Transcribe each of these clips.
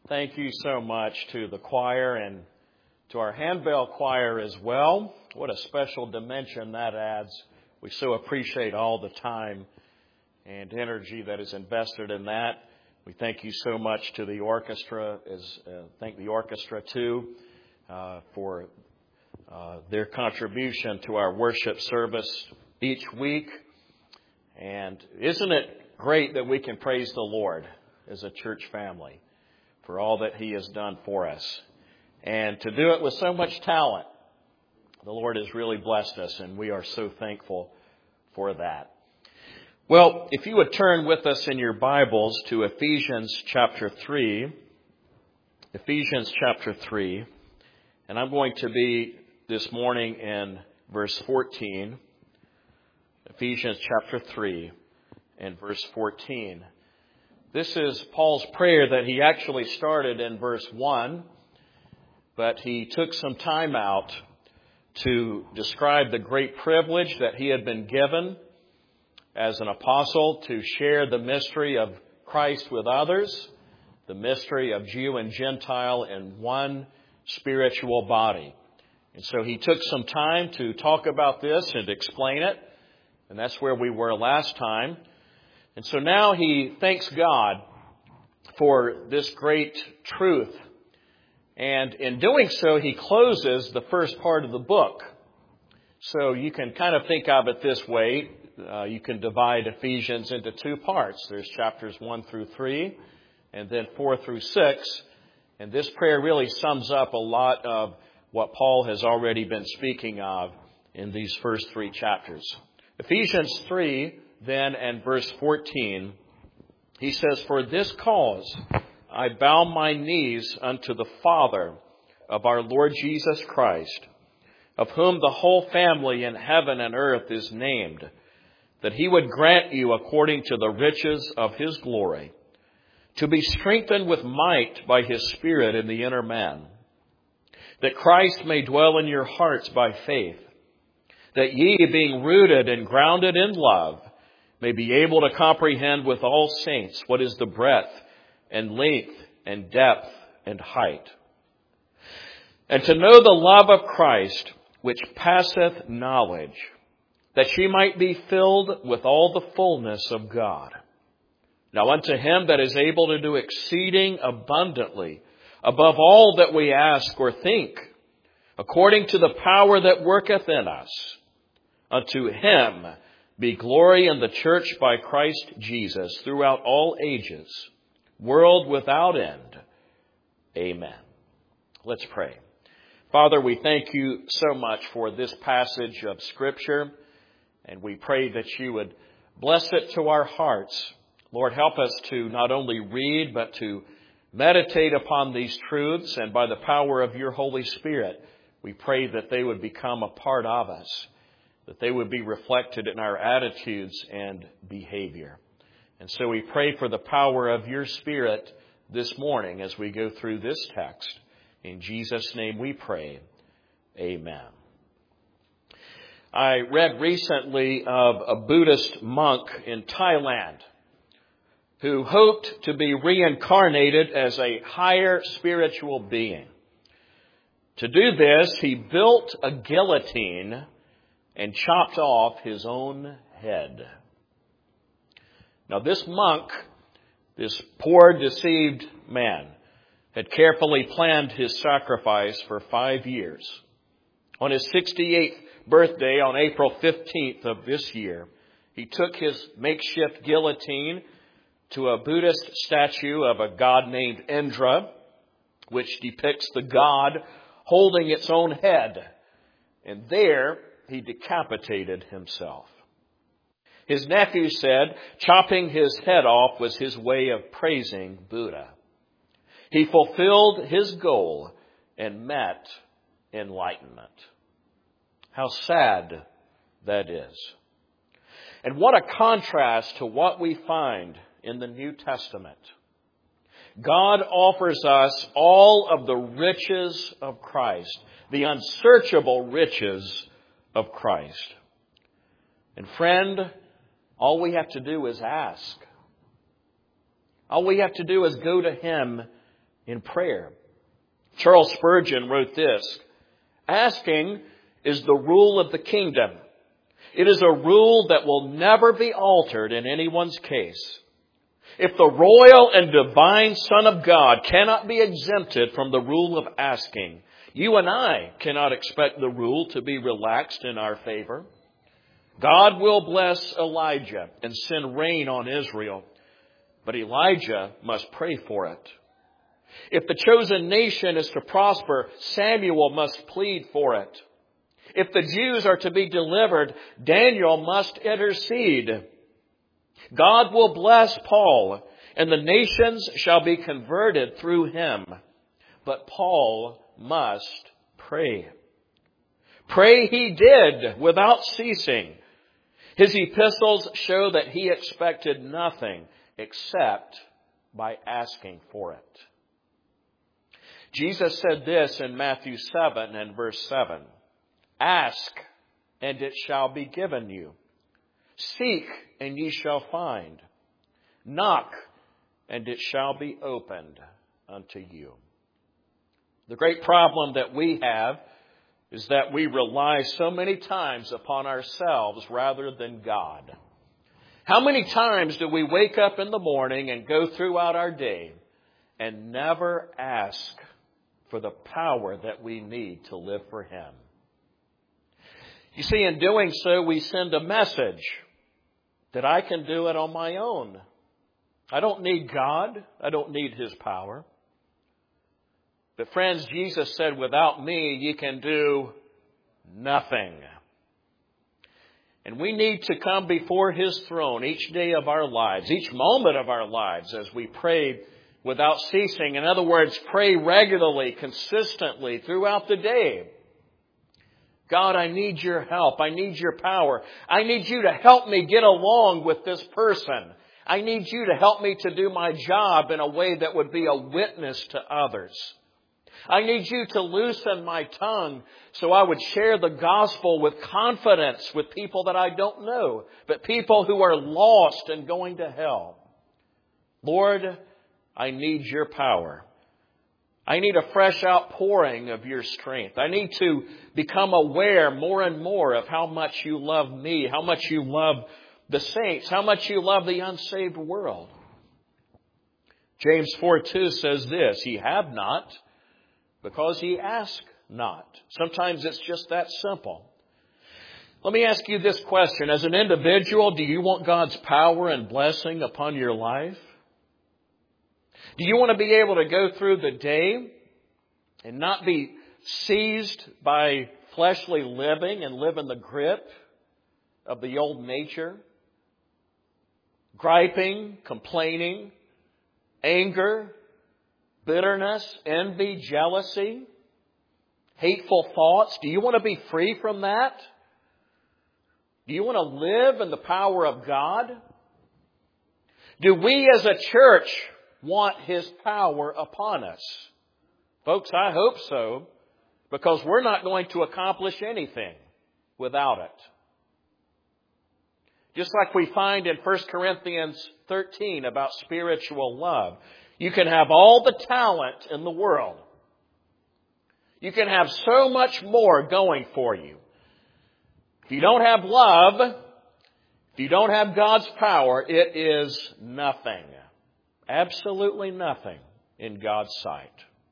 Thank you so much to the choir and to our handbell choir as well. What a special dimension that adds. We so appreciate all the time and energy that is invested in that. We thank you so much to the orchestra, thank the orchestra too for their contribution to our worship service each week. And isn't it great that we can praise the Lord as a church family for all that He has done for us, and to do it with so much talent. The Lord has really blessed us, and we are so thankful for that. Well, if you would turn with us in your Bibles to Ephesians chapter 3, and I'm going to be this morning in verse 14, Ephesians chapter 3 and verse 14. This is Paul's prayer that he actually started in verse 1, but he took some time out to describe the great privilege that he had been given as an apostle to share the mystery of Christ with others, the mystery of Jew and Gentile in one spiritual body. And so he took some time to talk about this and explain it, and that's where we were last time. And so now he thanks God for this great truth. And in doing so, he closes the first part of the book. So you can kind of think of it this way. You can divide Ephesians into two parts. There's chapters 1 through 3 and then 4 through 6. And this prayer really sums up a lot of what Paul has already been speaking of in these first three chapters. Ephesians 3 then and verse 14, he says, "For this cause I bow my knees unto the Father of our Lord Jesus Christ, of whom the whole family in heaven and earth is named, that He would grant you according to the riches of His glory, to be strengthened with might by His Spirit in the inner man, that Christ may dwell in your hearts by faith, that ye, being rooted and grounded in love, may be able to comprehend with all saints what is the breadth and length and depth and height, and to know the love of Christ, which passeth knowledge, that ye might be filled with all the fullness of God. Now unto Him that is able to do exceeding abundantly above all that we ask or think, according to the power that worketh in us, unto Him be glory in the church by Christ Jesus throughout all ages, world without end. Amen." Let's pray. Father, we thank you so much for this passage of Scripture, and we pray that you would bless it to our hearts. Lord, help us to not only read, but to meditate upon these truths, and by the power of your Holy Spirit, we pray that they would become a part of us, that they would be reflected in our attitudes and behavior. And so we pray for the power of your Spirit this morning as we go through this text. In Jesus' name we pray. Amen. I read recently of a Buddhist monk in Thailand who hoped to be reincarnated as a higher spiritual being. To do this, he built a guillotine and chopped off his own head. Now this monk, this poor deceived man, had carefully planned his sacrifice for 5 years. On his 68th birthday, on April 15th of this year, he took his makeshift guillotine to a Buddhist statue of a god named Indra, which depicts the god holding its own head. And there he decapitated himself. His nephew said chopping his head off was his way of praising Buddha. He fulfilled his goal and met enlightenment. How sad that is. And what a contrast to what we find in the New Testament. God offers us all of the riches of Christ, the unsearchable riches of Christ. And friend, all we have to do is ask. All we have to do is go to Him in prayer. Charles Spurgeon wrote this: asking is the rule of the kingdom. It is a rule that will never be altered in anyone's case. If the royal and divine Son of God cannot be exempted from the rule of asking, you and I cannot expect the rule to be relaxed in our favor. God will bless Elijah and send rain on Israel, but Elijah must pray for it. If the chosen nation is to prosper, Samuel must plead for it. If the Jews are to be delivered, Daniel must intercede. God will bless Paul, and the nations shall be converted through him. But Paul must pray. Pray he did without ceasing. His epistles show that he expected nothing except by asking for it. Jesus said this in Matthew 7 and verse 7. Ask, and it shall be given you. Seek, and ye shall find. Knock, and it shall be opened unto you. The great problem that we have is that we rely so many times upon ourselves rather than God. How many times do we wake up in the morning and go throughout our day and never ask for the power that we need to live for Him? You see, in doing so, we send a message that I can do it on my own. I don't need God. I don't need His power. But friends, Jesus said, without me, ye can do nothing. And we need to come before His throne each day of our lives, each moment of our lives, as we pray without ceasing. In other words, pray regularly, consistently throughout the day. God, I need your help. I need your power. I need you to help me get along with this person. I need you to help me to do my job in a way that would be a witness to others. I need you to loosen my tongue so I would share the gospel with confidence with people that I don't know, but people who are lost and going to hell. Lord, I need your power. I need a fresh outpouring of your strength. I need to become aware more and more of how much you love me, how much you love the saints, how much you love the unsaved world. James 4:2 says this, ye have not because ye ask not. Sometimes it's just that simple. Let me ask you this question. As an individual, do you want God's power and blessing upon your life? Do you want to be able to go through the day and not be seized by fleshly living and live in the grip of the old nature? Griping, complaining, anger, bitterness, envy, jealousy, hateful thoughts. Do you want to be free from that? Do you want to live in the power of God? Do we as a church want His power upon us? Folks, I hope so, because we're not going to accomplish anything without it. Just like we find in 1 Corinthians 13 about spiritual love. You can have all the talent in the world. You can have so much more going for you. If you don't have love, if you don't have God's power, it is nothing. Absolutely nothing in God's sight.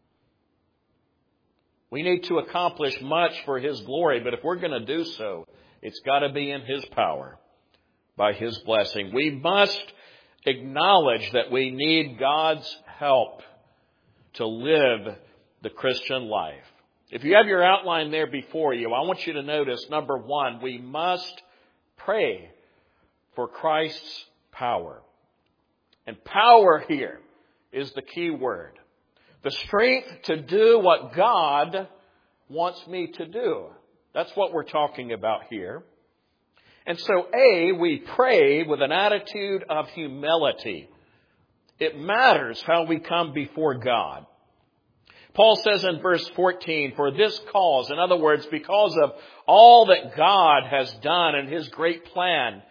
We need to accomplish much for His glory, but if we're going to do so, it's got to be in His power, by His blessing. We must acknowledge that we need God's help to live the Christian life. If you have your outline there before you, I want you to notice, number one, we must pray for Christ's power. And power here is the key word. The strength to do what God wants me to do. That's what we're talking about here. And so, we pray with an attitude of humility. It matters how we come before God. Paul says in verse 14, for this cause, in other words, because of all that God has done in His great plan,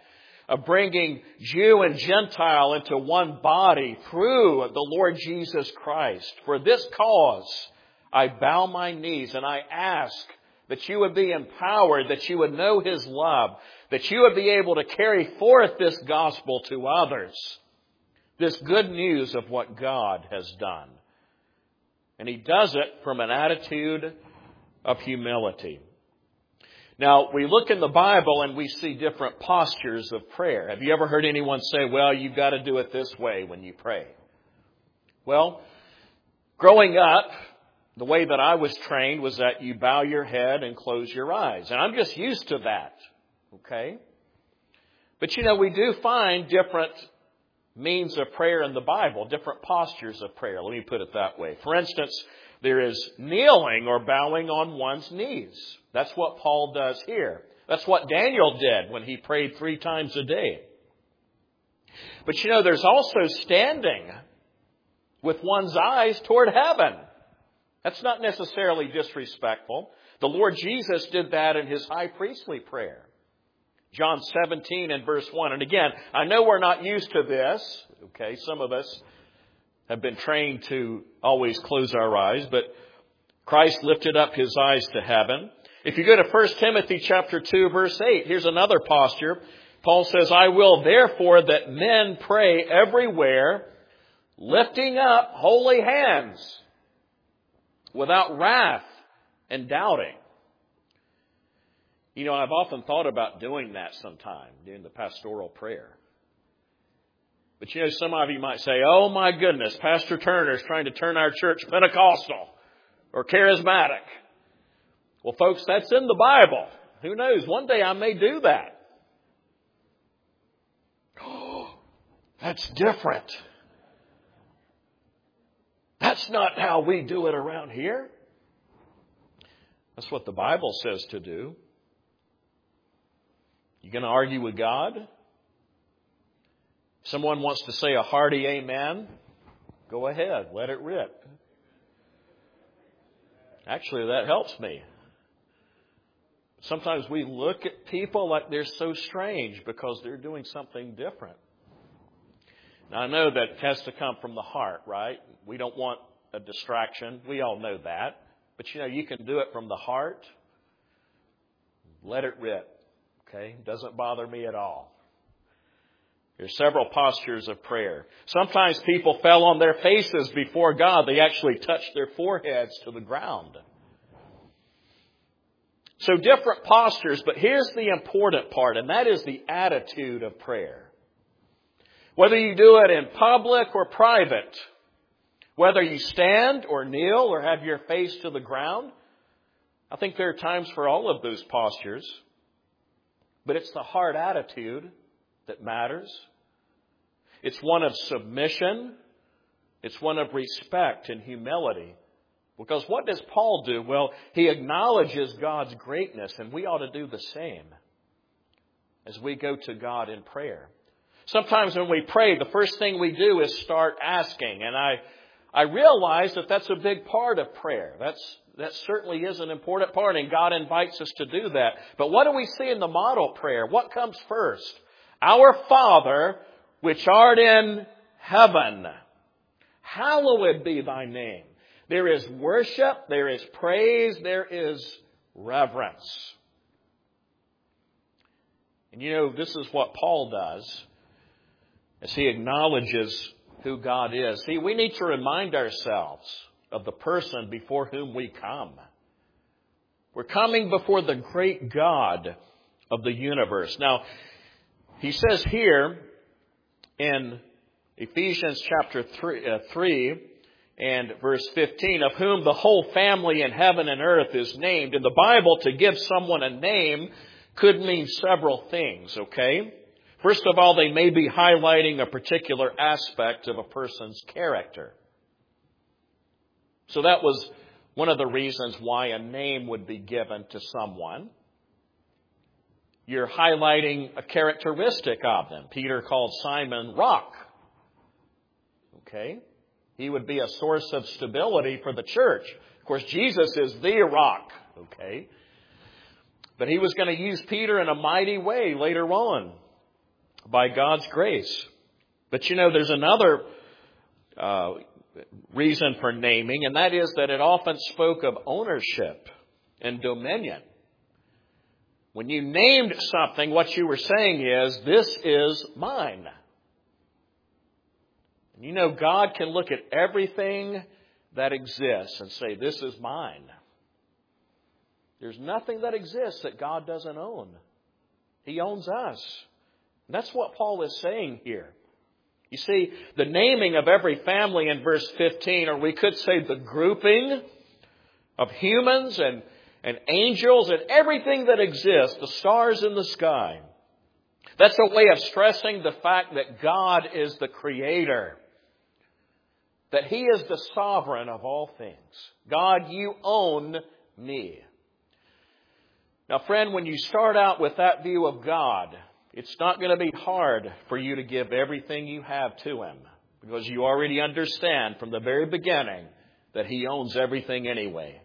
of bringing Jew and Gentile into one body through the Lord Jesus Christ. For this cause, I bow my knees and I ask that you would be empowered, that you would know His love, that you would be able to carry forth this gospel to others, this good news of what God has done. And He does it from an attitude of humility. Now, we look in the Bible and we see different postures of prayer. Have you ever heard anyone say, well, you've got to do it this way when you pray? Well, growing up, the way that I was trained was that you bow your head and close your eyes. And I'm just used to that. Okay? But we do find different means of prayer in the Bible, different postures of prayer. Let me put it that way. For instance, there is kneeling or bowing on one's knees. That's what Paul does here. That's what Daniel did when he prayed 3 times a day. But there's also standing with one's eyes toward heaven. That's not necessarily disrespectful. The Lord Jesus did that in His high priestly prayer. John 17 and verse 1. And again, I know we're not used to this. Okay, some of us have been trained to always close our eyes, but Christ lifted up His eyes to heaven. If you go to 1 Timothy chapter 2, verse 8, here's another posture. Paul says, I will therefore that men pray everywhere, lifting up holy hands, without wrath and doubting. I've often thought about doing that sometime, doing the pastoral prayer. But some of you might say, oh my goodness, Pastor Turner's trying to turn our church Pentecostal or charismatic. Well, folks, that's in the Bible. Who knows? One day I may do that. Oh, that's different. That's not how we do it around here. That's what the Bible says to do. You going to argue with God? If someone wants to say a hearty amen, go ahead, let it rip. Actually, that helps me. Sometimes we look at people like they're so strange because they're doing something different. Now, I know that it has to come from the heart, right? We don't want a distraction. We all know that. But, you can do it from the heart. Let it rip. Okay? Doesn't bother me at all. There's several postures of prayer. Sometimes people fell on their faces before God. They actually touched their foreheads to the ground. So different postures, but here's the important part, and that is the attitude of prayer. Whether you do it in public or private, whether you stand or kneel or have your face to the ground, I think there are times for all of those postures. But it's the heart attitude that matters. It's one of submission. It's one of respect and humility. Because what does Paul do? Well, he acknowledges God's greatness, and we ought to do the same as we go to God in prayer. Sometimes when we pray, the first thing we do is start asking. And I realize that that's a big part of prayer. That certainly is an important part, and God invites us to do that. But what do we see in the model prayer? What comes first? Our Father, which art in heaven, hallowed be thy name. There is worship, there is praise, there is reverence. And this is what Paul does as he acknowledges who God is. See, we need to remind ourselves of the person before whom we come. We're coming before the great God of the universe. Now, he says here in Ephesians chapter 3 and verse 15, of whom the whole family in heaven and earth is named. In the Bible, to give someone a name could mean several things, okay? First of all, they may be highlighting a particular aspect of a person's character. So that was one of the reasons why a name would be given to someone. You're highlighting a characteristic of them. Peter called Simon Rock. Okay? He would be a source of stability for the church. Of course, Jesus is the rock. Okay? But he was going to use Peter in a mighty way later on. by God's grace. But you know, there's another reason for naming, and that is that it often spoke of ownership and dominion. When you named something, what you were saying is, this is mine. And you know, God can look at everything that exists and say, this is mine. There's nothing that exists that God doesn't own. He owns us. And that's what Paul is saying here. You see, the naming of every family in verse 15, or we could say the grouping of humans and angels and everything that exists, the stars in the sky. That's a way of stressing the fact that God is the creator. That He is the sovereign of all things. God, you own me. Now, friend, when you start out with that view of God, it's not going to be hard for you to give everything you have to Him, because you already understand from the very beginning that He owns everything anyway.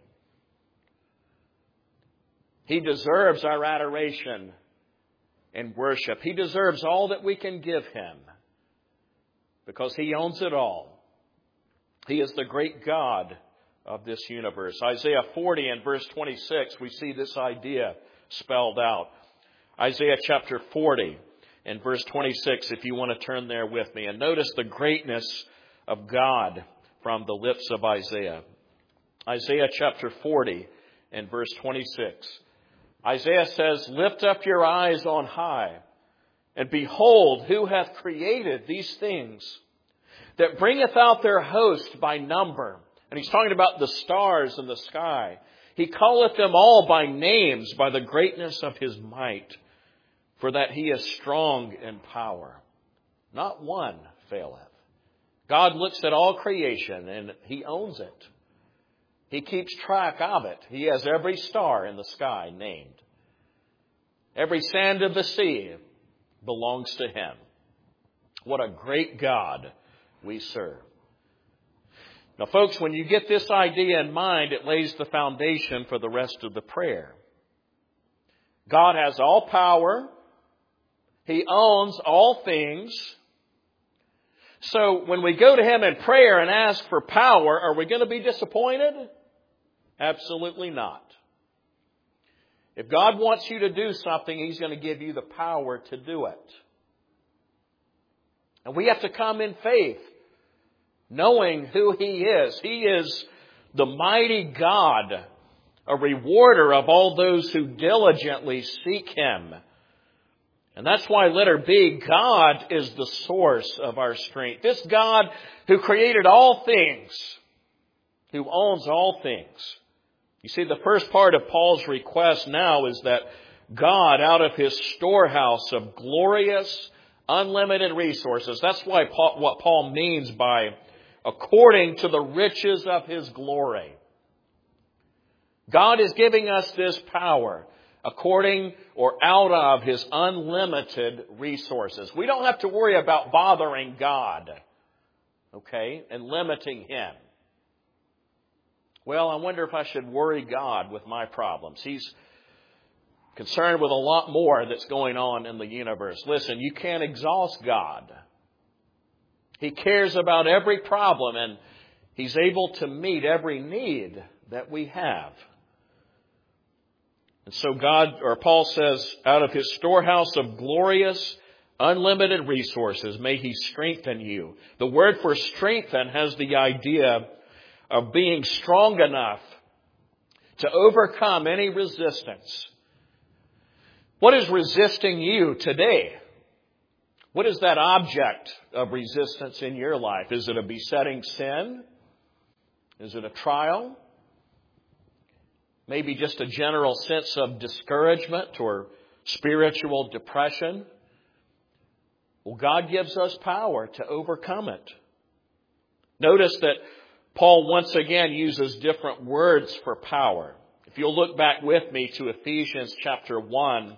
He deserves our adoration and worship. He deserves all that we can give Him, because He owns it all. He is the great God of this universe. Isaiah 40 and verse 26, we see this idea spelled out. Isaiah chapter 40 and verse 26, if you want to turn there with me. And notice the greatness of God from the lips of Isaiah. Isaiah chapter 40 and verse 26. Isaiah says, lift up your eyes on high, and behold, who hath created these things, that bringeth out their host by number. And he's talking about the stars in the sky. He calleth them all by names, by the greatness of His might, for that He is strong in power. Not one faileth. God looks at all creation and He owns it. He keeps track of it. He has every star in the sky named. Every sand of the sea belongs to Him. What a great God we serve. Now, folks, when you get this idea in mind, it lays the foundation for the rest of the prayer. God has all power. He owns all things. So when we go to Him in prayer and ask for power, are we going to be disappointed? Absolutely not. If God wants you to do something, He's going to give you the power to do it. And we have to come in faith, knowing who He is. He is the mighty God, a rewarder of all those who diligently seek Him. And that's why letter B, God is the source of our strength. This God who created all things, who owns all things. You see, the first part of Paul's request now is that God, out of His storehouse of glorious, unlimited resources. That's why what Paul means by according to the riches of His glory. God is giving us this power according or out of His unlimited resources. We don't have to worry about bothering God, okay, and limiting Him. Well, I wonder if I should worry God with my problems. He's concerned with a lot more that's going on in the universe. Listen, you can't exhaust God. He cares about every problem, and He's able to meet every need that we have. And so Paul says, out of His storehouse of glorious, unlimited resources, may He strengthen you. The word for strengthen has the idea of being strong enough to overcome any resistance. What is resisting you today? What is that object of resistance in your life? Is it a besetting sin? Is it a trial? Maybe just a general sense of discouragement or spiritual depression? Well, God gives us power to overcome it. Notice that Paul once again uses different words for power. If you'll look back with me to Ephesians chapter 1.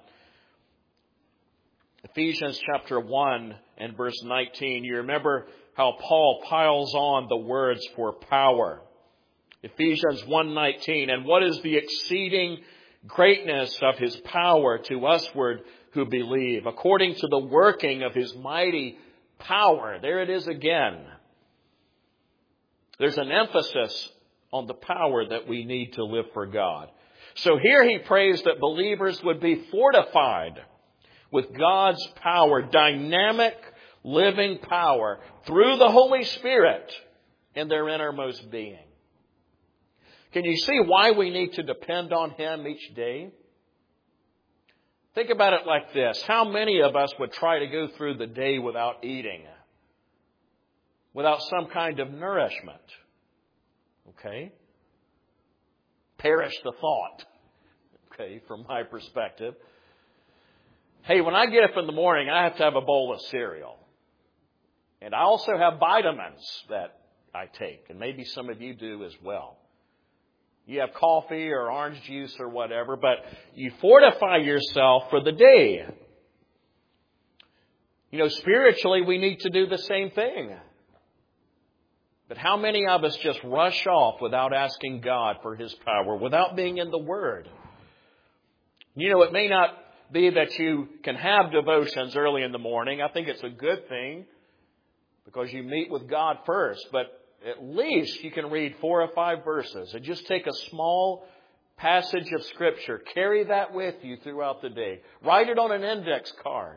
Ephesians chapter 1 and verse 19. You remember how Paul piles on the words for power. Ephesians 1:19. And what is the exceeding greatness of His power to usward who believe, according to the working of His mighty power. There it is again. There's an emphasis on the power that we need to live for God. So here he prays that believers would be fortified with God's power, dynamic, living power, through the Holy Spirit in their innermost being. Can you see why we need to depend on Him each day? Think about it like this. How many of us would try to go through the day without eating? Without some kind of nourishment? Okay? Perish the thought. Okay, from my perspective. Hey, when I get up in the morning, I have to have a bowl of cereal. And I also have vitamins that I take. And maybe some of you do as well. You have coffee or orange juice or whatever, but you fortify yourself for the day. You know, spiritually, we need to do the same thing. But how many of us just rush off without asking God for His power, without being in the Word? You know, it may not be that you can have devotions early in the morning. I think it's a good thing because you meet with God first. But at least you can read 4 or 5 verses and just take a small passage of Scripture. Carry that with you throughout the day. Write it on an index card.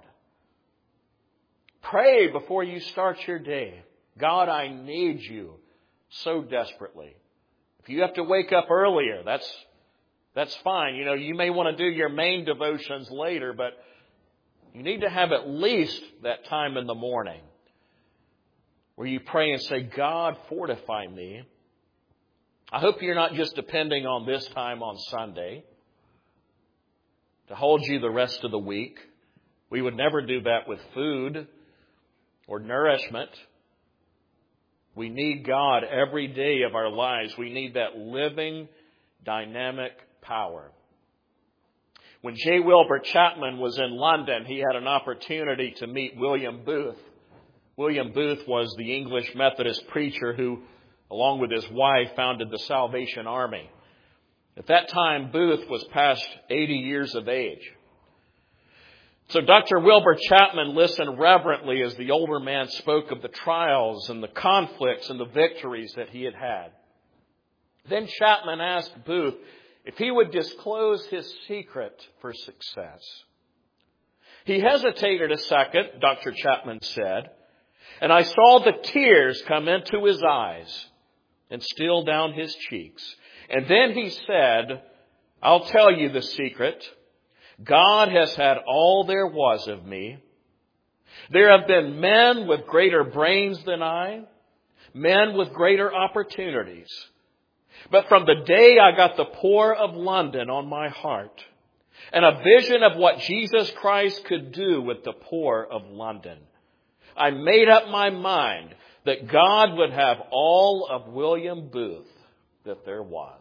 Pray before you start your day. God, I need you so desperately. If you have to wake up earlier, that's fine. You know, you may want to do your main devotions later, but you need to have at least that time in the morning where you pray and say, God, fortify me. I hope you're not just depending on this time on Sunday to hold you the rest of the week. We would never do that with food or nourishment. We need God every day of our lives. We need that living, dynamic power. When J. Wilbur Chapman was in London, he had an opportunity to meet William Booth. William Booth was the English Methodist preacher who, along with his wife, founded the Salvation Army. At that time, Booth was past 80 years of age. So Dr. Wilbur Chapman listened reverently as the older man spoke of the trials and the conflicts and the victories that he had had. Then Chapman asked Booth if he would disclose his secret for success. He hesitated a second, Dr. Chapman said, and I saw the tears come into his eyes and steal down his cheeks. And then he said, I'll tell you the secret. God has had all there was of me. There have been men with greater brains than I, men with greater opportunities. But from the day I got the poor of London on my heart and a vision of what Jesus Christ could do with the poor of London, I made up my mind that God would have all of William Booth that there was.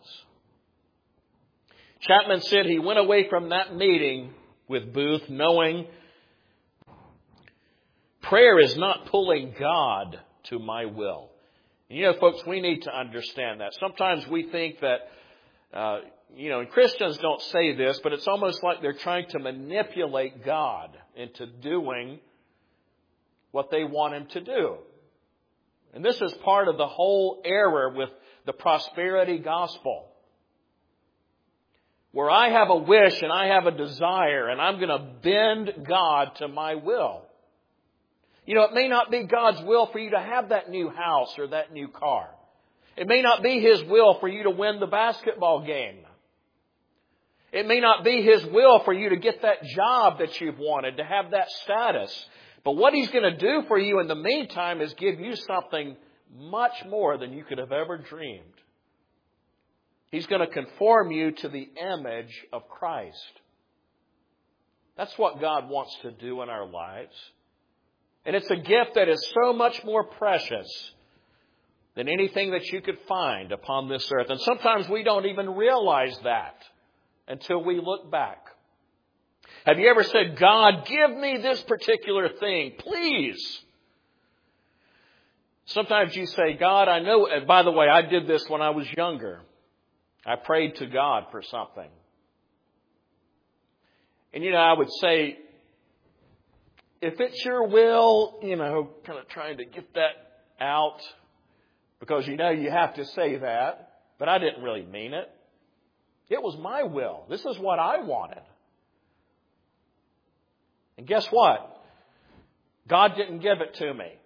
Chapman said he went away from that meeting with Booth knowing prayer is not pulling God to my will. And you know, folks, we need to understand that. Sometimes we think that, and Christians don't say this, but it's almost like they're trying to manipulate God into doing what they want Him to do. And this is part of the whole error with the prosperity gospel, where I have a wish and I have a desire and I'm going to bend God to my will. You know, it may not be God's will for you to have that new house or that new car. It may not be His will for you to win the basketball game. It may not be His will for you to get that job that you've wanted, to have that status. But what He's going to do for you in the meantime is give you something much more than you could have ever dreamed. He's going to conform you to the image of Christ. That's what God wants to do in our lives. And it's a gift that is so much more precious than anything that you could find upon this earth. And sometimes we don't even realize that until we look back. Have you ever said, God, give me this particular thing, please? Sometimes you say, God, I know, and by the way, I did this when I was younger. I prayed to God for something. And I would say, if it's your will, kind of trying to get that out, because you have to say that, but I didn't really mean it. It was my will. This is what I wanted. And guess what? God didn't give it to me.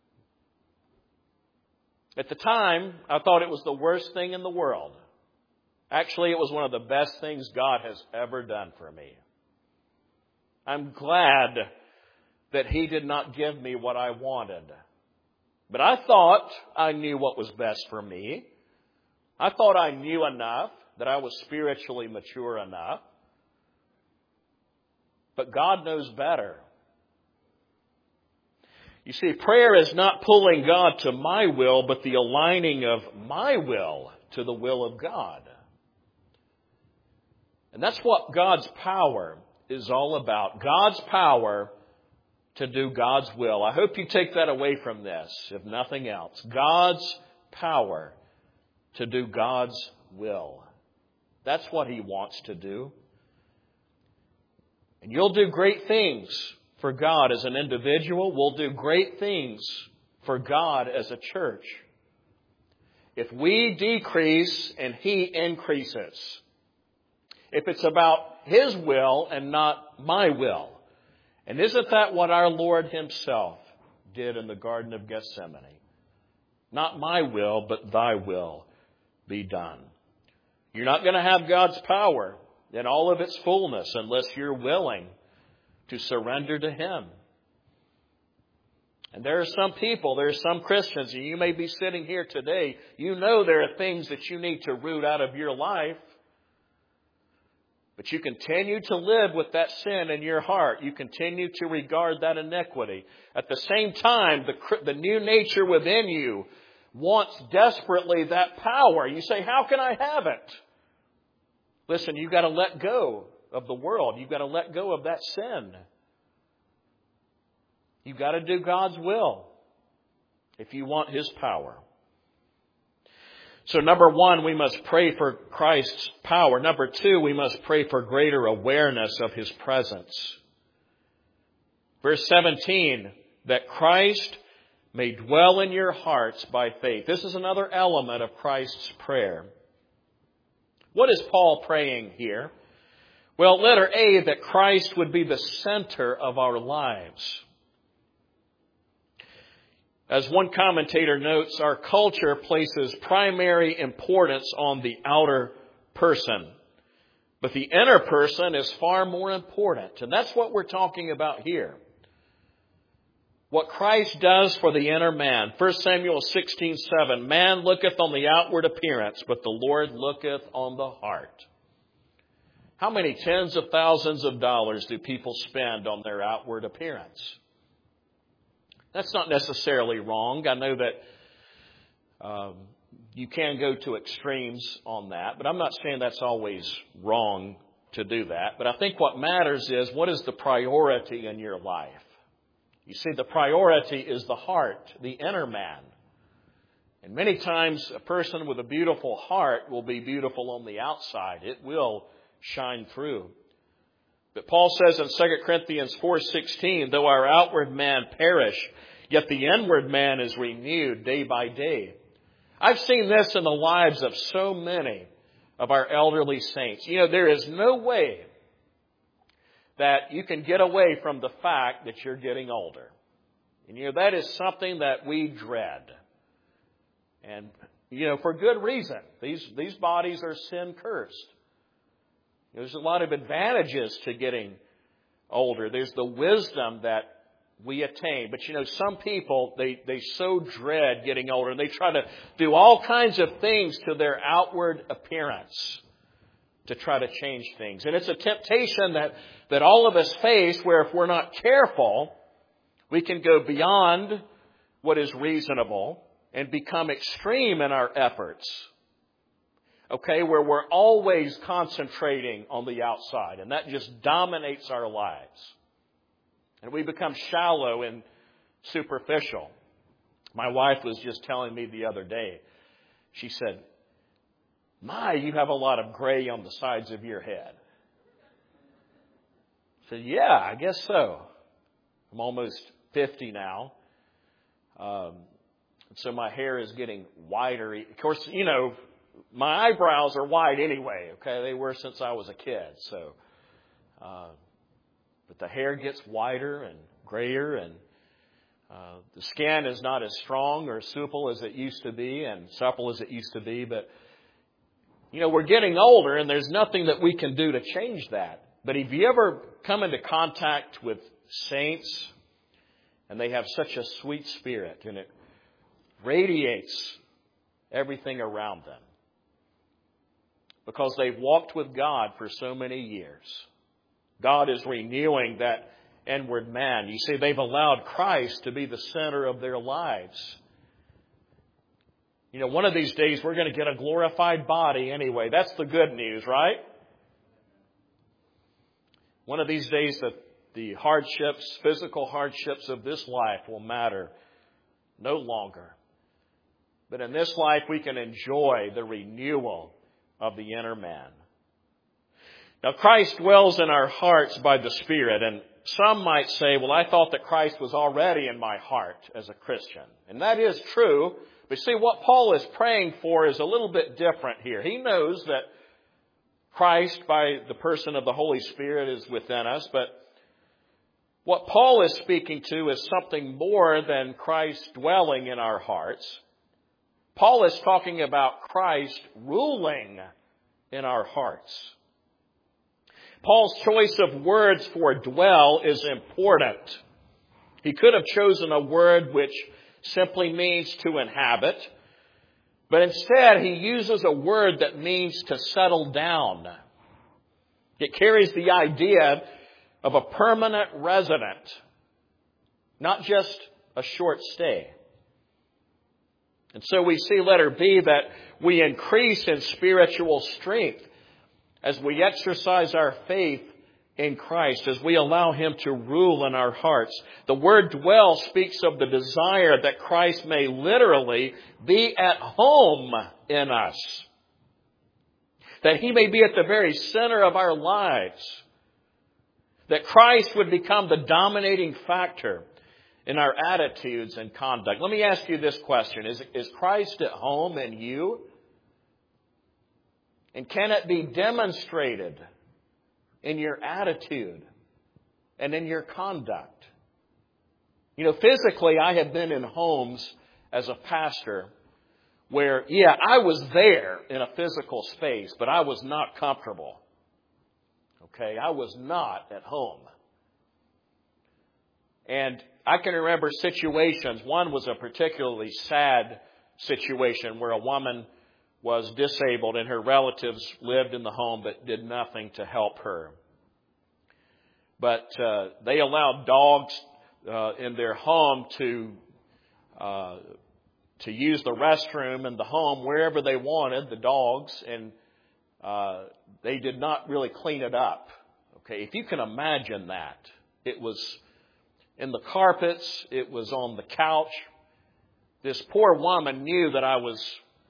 At the time, I thought it was the worst thing in the world. Actually, it was one of the best things God has ever done for me. I'm glad that He did not give me what I wanted. But I thought I knew what was best for me. I thought I knew enough, that I was spiritually mature enough. But God knows better. You see, prayer is not pulling God to my will, but the aligning of my will to the will of God. And that's what God's power is all about. God's power to do God's will. I hope you take that away from this, if nothing else. God's power to do God's will. That's what He wants to do. And you'll do great things for God as an individual. We'll do great things for God as a church. If we decrease and He increases. If it's about His will and not my will. And isn't that what our Lord Himself did in the Garden of Gethsemane? Not my will, but Thy will be done. You're not going to have God's power in all of its fullness unless you're willing to surrender to Him. And there are some people, there are some Christians, and you may be sitting here today, there are things that you need to root out of your life. But you continue to live with that sin in your heart. You continue to regard that iniquity. At the same time, the new nature within you wants desperately that power. You say, how can I have it? Listen, you've got to let go of the world. You've got to let go of that sin. You've got to do God's will if you want His power. So number one, we must pray for Christ's power. Number two, we must pray for greater awareness of His presence. Verse 17, that Christ may dwell in your hearts by faith. This is another element of Christ's prayer. What is Paul praying here? Well, letter A, that Christ would be the center of our lives. As one commentator notes, our culture places primary importance on the outer person. But the inner person is far more important. And that's what we're talking about here. What Christ does for the inner man. 1 Samuel 16:7, man looketh on the outward appearance, but the Lord looketh on the heart. How many tens of thousands of dollars do people spend on their outward appearance? That's not necessarily wrong. I know that you can go to extremes on that, but I'm not saying that's always wrong to do that. But I think what matters is, what is the priority in your life? You see, the priority is the heart, the inner man. And many times a person with a beautiful heart will be beautiful on the outside. It will shine through. But Paul says in 2 Corinthians 4:16, though our outward man perish, yet the inward man is renewed day by day. I've seen this in the lives of so many of our elderly saints. There is no way that you can get away from the fact that you're getting older. And that is something that we dread. And, for good reason. These bodies are sin cursed. There's a lot of advantages to getting older. There's the wisdom that we attain. But some people, they so dread getting older. And they try to do all kinds of things to their outward appearance to try to change things. And it's a temptation that all of us face, where if we're not careful, we can go beyond what is reasonable and become extreme in our efforts. Okay, where we're always concentrating on the outside, and that just dominates our lives. And we become shallow and superficial. My wife was just telling me the other day, she said, you have a lot of gray on the sides of your head. I said, yeah, I guess so. I'm almost 50 now. So my hair is getting whiter. Of course, you know, my eyebrows are white anyway, okay? They were since I was a kid. So, but the hair gets whiter and grayer, and the skin is not as strong or supple as it used to be, and supple as it used to be. But, you know, we're getting older, and there's nothing that we can do to change that. But have you ever come into contact with saints, and they have such a sweet spirit, and it radiates everything around them because they've walked with God for so many years. God is renewing that inward man. You see, they've allowed Christ to be the center of their lives. You know, one of these days we're going to get a glorified body anyway. That's the good news, right? One of these days the hardships, physical hardships of this life will matter no longer. But in this life, we can enjoy the renewal of the inner man. Now, Christ dwells in our hearts by the Spirit. And some might say, well, I thought that Christ was already in my heart as a Christian. And that is true. But see, what Paul is praying for is a little bit different here. He knows that Christ, by the person of the Holy Spirit, is within us. But what Paul is speaking to is something more than Christ dwelling in our hearts. Paul is talking about Christ ruling in our hearts. Paul's choice of words for dwell is important. He could have chosen a word which simply means to inhabit, but instead he uses a word that means to settle down. It carries the idea of a permanent resident, not just a short stay. And so we see, letter B, that we increase in spiritual strength as we exercise our faith in Christ, as we allow Him to rule in our hearts. The word dwell speaks of the desire that Christ may literally be at home in us, that He may be at the very center of our lives, that Christ would become the dominating factor in our attitudes and conduct. Let me ask you this question. Is Christ at home in you? And can it be demonstrated in your attitude and in your conduct? You know, physically, I have been in homes as a pastor where, I was there in a physical space, but I was not comfortable. Okay, I was not at home. And I can remember situations. One was a particularly sad situation where a woman was disabled and her relatives lived in the home but did nothing to help her. But they allowed dogs in their home to use the restroom in the home wherever they wanted, the dogs, and they did not really clean it up. Okay, if you can imagine that. It was in the carpets, it was on the couch. This poor woman knew that I was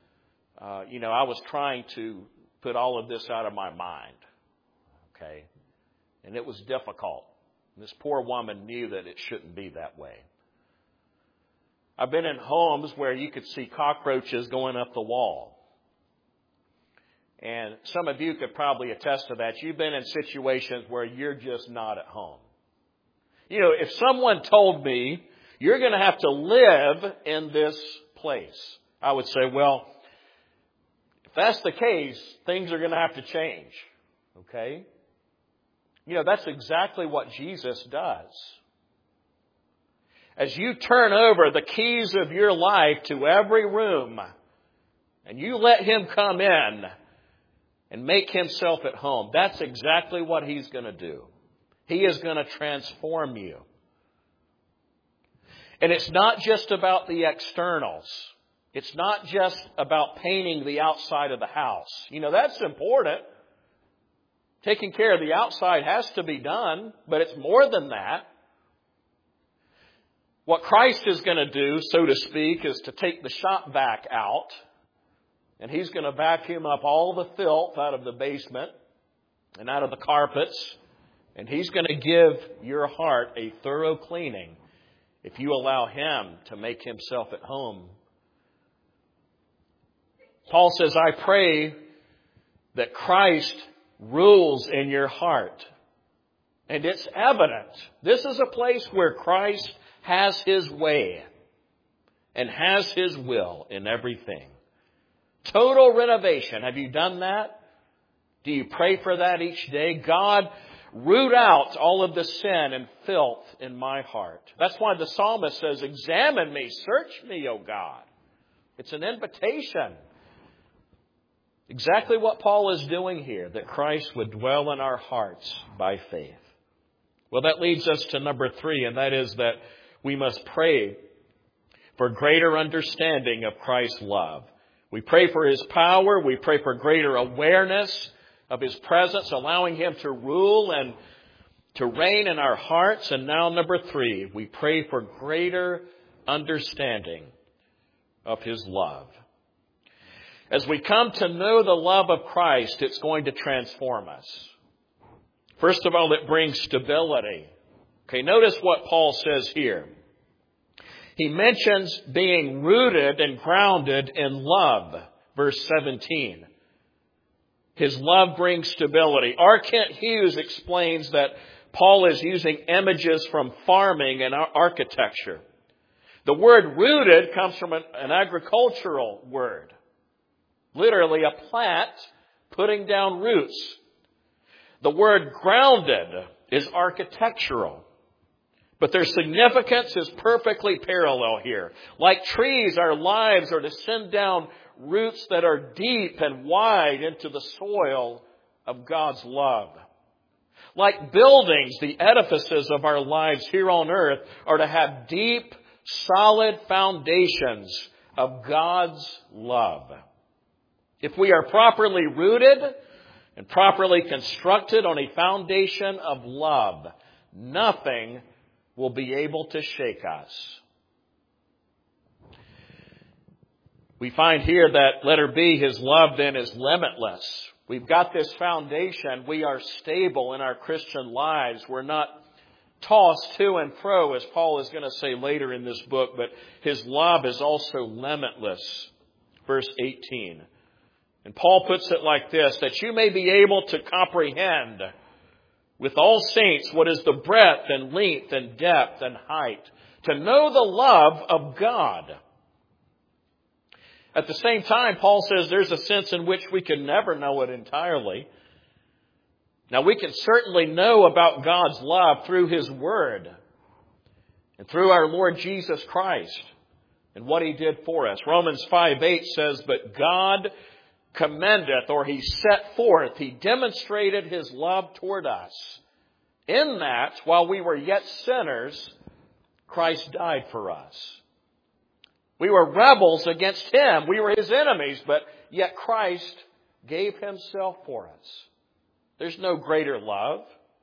trying to put all of this out of my mind. Okay, and it was difficult. This poor woman knew that it shouldn't be that way. I've been in homes where you could see cockroaches going up the wall. And some of you could probably attest to that. You've been in situations where you're just not at home. You know, if someone told me, you're going to have to live in this place, I would say, well, if that's the case, things are going to have to change. Okay? You know, that's exactly what Jesus does. As you turn over the keys of your life to every room, and you let Him come in and make Himself at home, that's exactly what He's going to do. He is going to transform you. And it's not just about the externals. It's not just about painting the outside of the house. You know, that's important. Taking care of the outside has to be done, but it's more than that. What Christ is going to do, so to speak, is to take the shop vac out, and He's going to vacuum up all the filth out of the basement and out of the carpets And He's going to give your heart a thorough cleaning if you allow Him to make Himself at home. Paul says, I pray that Christ rules in your heart. And it's evident. This is a place where Christ has His way and has His will in everything. Total renovation. Have you done that? Do you pray for that each day? God, root out all of the sin and filth in my heart. That's why the psalmist says, examine me, search me, O God. It's an invitation. Exactly what Paul is doing here, that Christ would dwell in our hearts by faith. Well, that leads us to number 3, and that is that we must pray for greater understanding of Christ's love. We pray for His power. We pray for greater awareness of His presence, allowing Him to rule and to reign in our hearts. And now, number 3, we pray for greater understanding of His love. As we come to know the love of Christ, it's going to transform us. First of all, it brings stability. Okay, notice what Paul says here. He mentions being rooted and grounded in love. Verse 17. His love brings stability. R. Kent Hughes explains that Paul is using images from farming and architecture. The word rooted comes from an agricultural word. Literally a plant putting down roots. The word grounded is architectural. But their significance is perfectly parallel here. Like trees, our lives are to send down roots that are deep and wide into the soil of God's love. Like buildings, the edifices of our lives here on earth are to have deep, solid foundations of God's love. If we are properly rooted and properly constructed on a foundation of love, nothing will be able to shake us. We find here that letter B, His love then is limitless. We've got this foundation. We are stable in our Christian lives. We're not tossed to and fro, as Paul is going to say later in this book, but His love is also limitless. Verse 18. And Paul puts it like this, that you may be able to comprehend with all saints what is the breadth and length and depth and height, to know the love of God. At the same time, Paul says there's a sense in which we can never know it entirely. Now, we can certainly know about God's love through His Word and through our Lord Jesus Christ and what He did for us. Romans 5:8 says, but God commendeth, or He set forth, He demonstrated His love toward us, in that while we were yet sinners, Christ died for us. We were rebels against Him. We were His enemies, but yet Christ gave Himself for us. There's no greater love.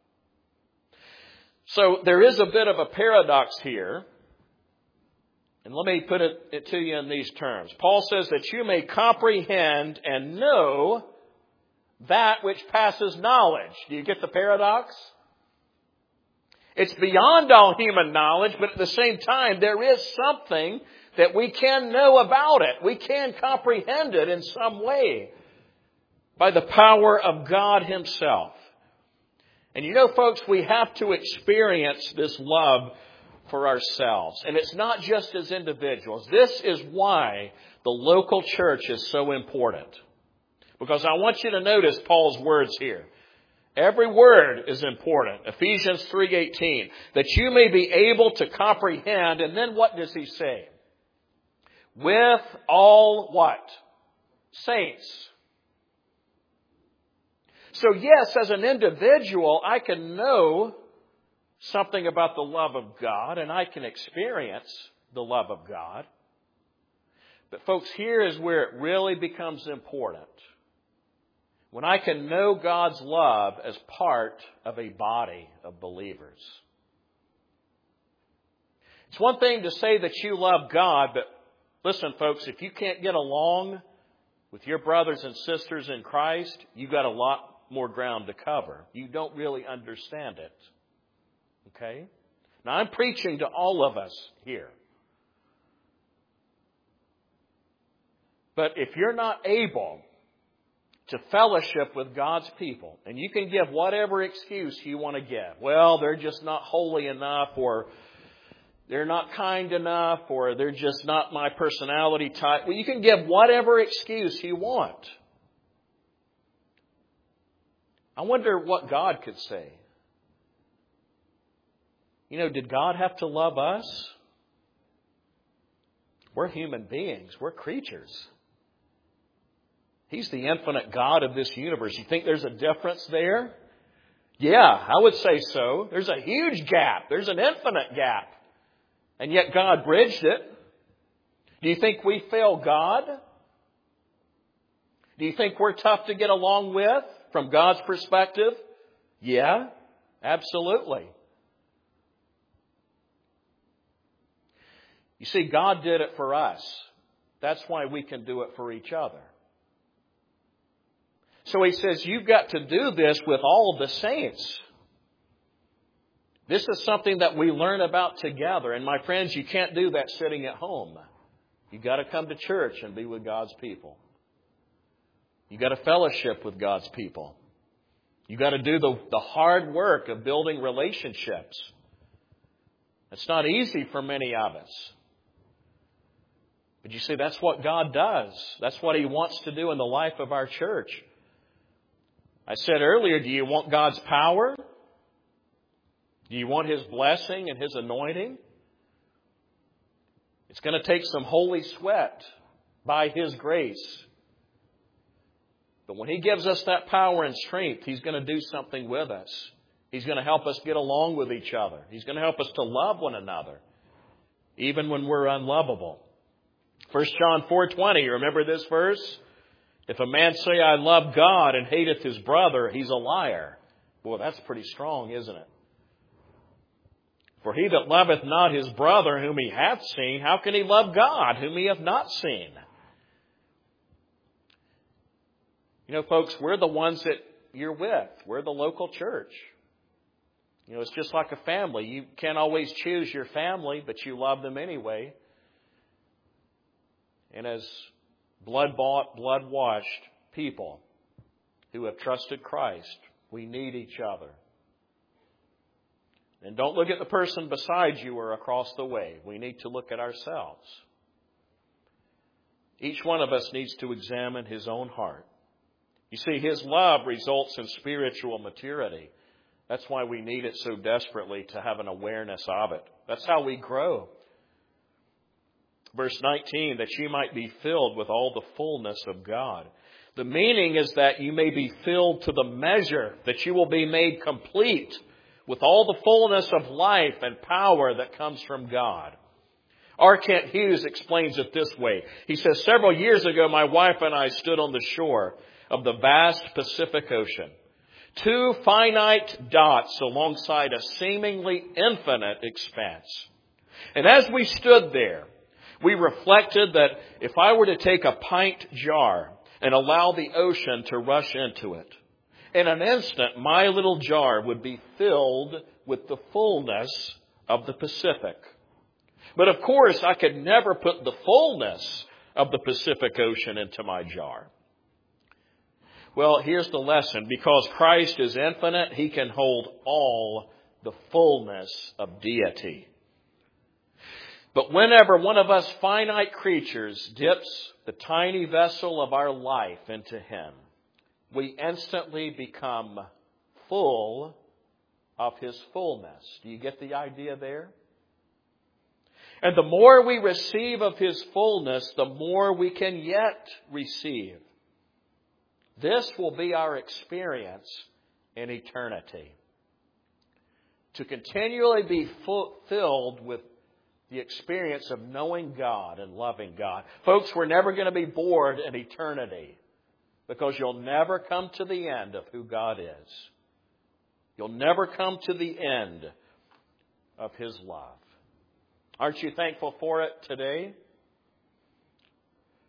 So there is a bit of a paradox here. And let me put it to you in these terms. Paul says that you may comprehend and know that which passes knowledge. Do you get the paradox? It's beyond all human knowledge, but at the same time, there is something that we can know about it. We can comprehend it in some way by the power of God Himself. And you know, folks, we have to experience this love for ourselves. And it's not just as individuals. This is why the local church is so important. Because I want you to notice Paul's words here. Every word is important. Ephesians 3:18. That you may be able to comprehend. And then what does he say? With all what? Saints. So yes, as an individual, I can know something about the love of God, and I can experience the love of God. But folks, here is where it really becomes important. When I can know God's love as part of a body of believers. It's one thing to say that you love God, but listen, folks, if you can't get along with your brothers and sisters in Christ, you've got a lot more ground to cover. You don't really understand it. Okay? Now, I'm preaching to all of us here. But if you're not able to fellowship with God's people, and you can give whatever excuse you want to give. Well, they're just not holy enough, or they're not kind enough, or they're just not my personality type. Well, you can give whatever excuse you want. I wonder what God could say. You know, did God have to love us? We're human beings. We're creatures. He's the infinite God of this universe. You think there's a difference there? Yeah, I would say so. There's a huge gap. There's an infinite gap. And yet God bridged it. Do you think we fail God? Do you think we're tough to get along with from God's perspective? Yeah, absolutely. You see, God did it for us. That's why we can do it for each other. So He says, you've got to do this with all of the saints. This is something that we learn about together. And my friends, you can't do that sitting at home. You've got to come to church and be with God's people. You've got to fellowship with God's people. You've got to do the hard work of building relationships. It's not easy for many of us. But you see, that's what God does. That's what He wants to do in the life of our church. I said earlier, do you want God's power? Do you want His blessing and His anointing? It's going to take some holy sweat by His grace. But when He gives us that power and strength, He's going to do something with us. He's going to help us get along with each other. He's going to help us to love one another, even when we're unlovable. 1 John 4:20, remember this verse? If a man say, I love God and hateth his brother, he's a liar. Boy, that's pretty strong, isn't it? For he that loveth not his brother whom he hath seen, how can he love God whom he hath not seen? You know, folks, we're the ones that you're with. We're the local church. You know, it's just like a family. You can't always choose your family, but you love them anyway. And as blood-bought, blood-washed people who have trusted Christ, we need each other. And don't look at the person beside you or across the way. We need to look at ourselves. Each one of us needs to examine his own heart. You see, His love results in spiritual maturity. That's why we need it so desperately, to have an awareness of it. That's how we grow. Verse 19, that you might be filled with all the fullness of God. The meaning is that you may be filled to the measure, that you will be made complete with all the fullness of life and power that comes from God. R. Kent Hughes explains it this way. He says, several years ago, my wife and I stood on the shore of the vast Pacific Ocean. Two finite dots alongside a seemingly infinite expanse. And as we stood there, we reflected that if I were to take a pint jar and allow the ocean to rush into it, in an instant, my little jar would be filled with the fullness of the Pacific. But of course, I could never put the fullness of the Pacific Ocean into my jar. Well, here's the lesson. Because Christ is infinite, He can hold all the fullness of deity. But whenever one of us finite creatures dips the tiny vessel of our life into Him, we instantly become full of His fullness. Do you get the idea there? And the more we receive of His fullness, the more we can yet receive. This will be our experience in eternity. To continually be filled with the experience of knowing God and loving God. Folks, we're never going to be bored in eternity, because you'll never come to the end of who God is. You'll never come to the end of His love. Aren't you thankful for it today?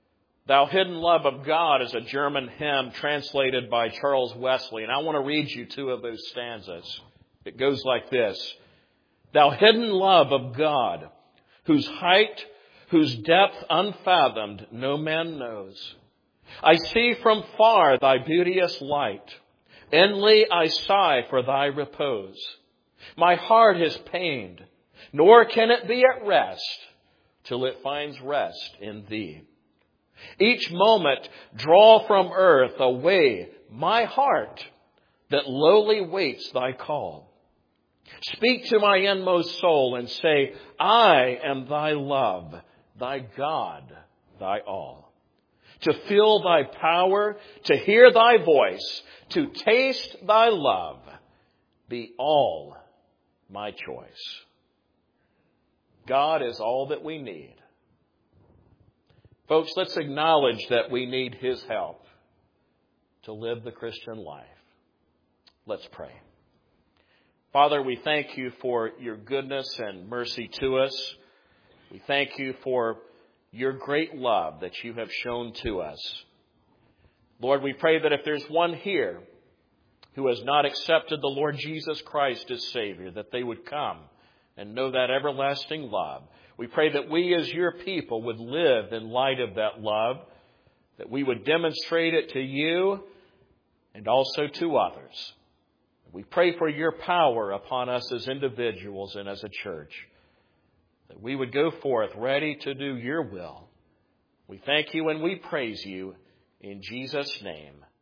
Thou Hidden Love of God is a German hymn translated by Charles Wesley, and I want to read you two of those stanzas. It goes like this. Thou hidden love of God, whose height, whose depth unfathomed no man knows. I see from far thy beauteous light. Inly I sigh for thy repose. My heart is pained, nor can it be at rest till it finds rest in thee. Each moment draw from earth away my heart that lowly waits thy call. Speak to my inmost soul and say, I am thy love, thy God, thy all. To feel thy power, to hear thy voice, to taste thy love, be all my choice. God is all that we need. Folks, let's acknowledge that we need His help to live the Christian life. Let's pray. Father, we thank you for your goodness and mercy to us. We thank you for your great love that you have shown to us. Lord, we pray that if there's one here who has not accepted the Lord Jesus Christ as Savior, that they would come and know that everlasting love. We pray that we as your people would live in light of that love, that we would demonstrate it to you and also to others. We pray for your power upon us as individuals and as a church, that we would go forth ready to do your will. We thank you and we praise you in Jesus' name.